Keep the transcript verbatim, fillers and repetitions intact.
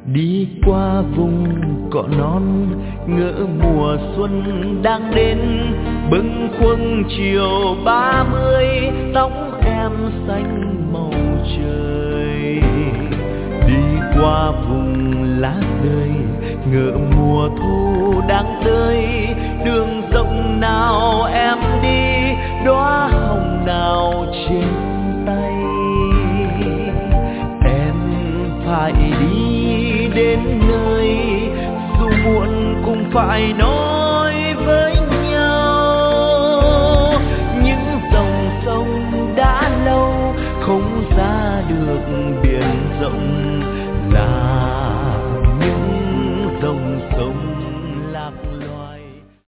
Đi qua vùng cỏ non ngỡ mùa xuân đang đến, bâng khuâng chiều ba mươi tóc em xanh màu trời. Đi qua vùng lá rơi ngỡ mùa thu đang tới, đường rộng nào em đi đóa hồng nào trên tay. Em phải đi đến nơi dù muộn cũng phải nói